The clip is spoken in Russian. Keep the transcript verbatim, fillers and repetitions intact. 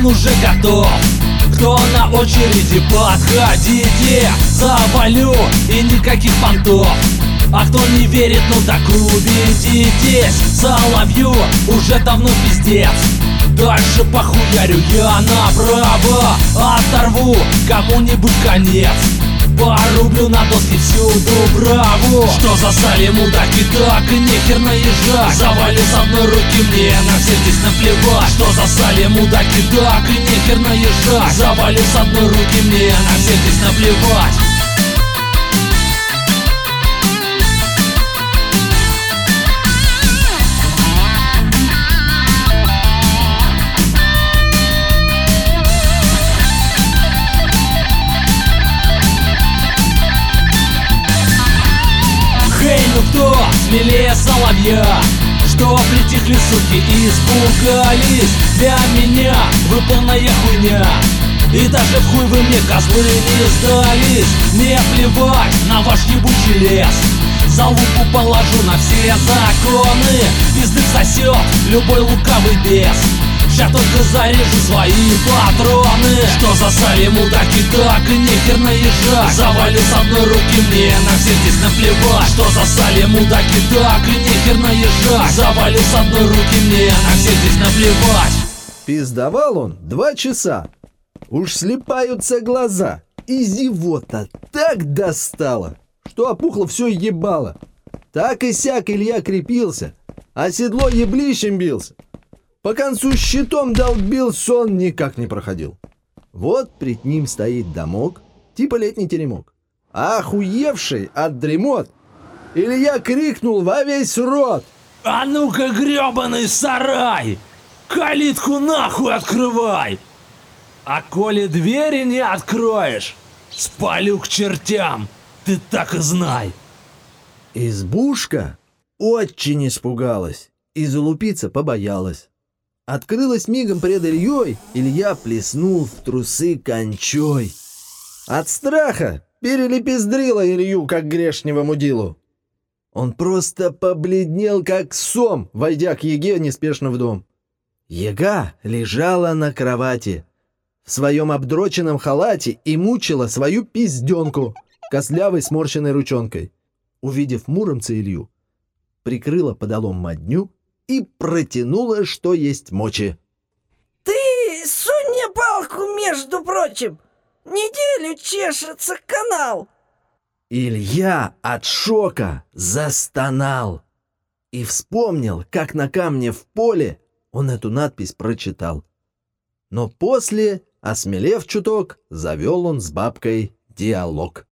Ужин уже готов, кто на очереди, подходите. Завалю и никаких понтов, а кто не верит, ну так убедитесь. Соловью уже давно пиздец, дальше похуярю я направо. Оторву кому-нибудь конец, порублю на доски всю Дубраву. Что засали мудаки, так и нехер наезжать. Завалю с одной руки, мне на всех здесь наплевать. Что засали мудаки, так и нехер наезжать. Завалю с одной руки, мне на всех здесь наплевать. Ну кто смелее соловья, что притихли суки и испугались? Для меня вы полная хуйня, и даже в хуй вы мне, козлы, не сдались. Мне плевать на ваш ебучий лес, за луку положу на все законы. Пиздык сосет любой лукавый бес, ща только зарежу свои патроны. Что засали мудаки, так и нехер наезжать. Завалю с одной руки, мне на всех здесь наплевать. Что засали мудаки, так и нехер наезжать. Завалю с одной руки, мне на всех здесь наплевать. Пиздовал он два часа, уж слипаются глаза, и зевота так достала, что опухло все ебало. Так и сяк Илья крепился, а седло еблищем бился. По концу щитом долбил, сон никак не проходил. Вот пред ним стоит домок, типа летний теремок. Охуевший от дремот, Илья крикнул во весь рот: а ну-ка, гребаный сарай, калитку нахуй открывай! А коли двери не откроешь, спалю к чертям, ты так и знай. Избушка очень испугалась и залупиться побоялась. Открылась мигом пред Ильей, Илья плеснул в трусы кончой. От страха перелепездрила Илью, как грешнего мудилу. Он просто побледнел, как сом, войдя к Еге неспешно в дом. Ега лежала на кровати в своем обдроченном халате и мучила свою пизденку костлявой сморщенной ручонкой. Увидев Муромца Илью, прикрыла подолом мадню и протянула, что есть мочи. Ты сунь мне палку, между прочим, неделю чешется канал. Илья от шока застонал и вспомнил, как на камне в поле он эту надпись прочитал. Но после, осмелев чуток, завел он с бабкой диалог.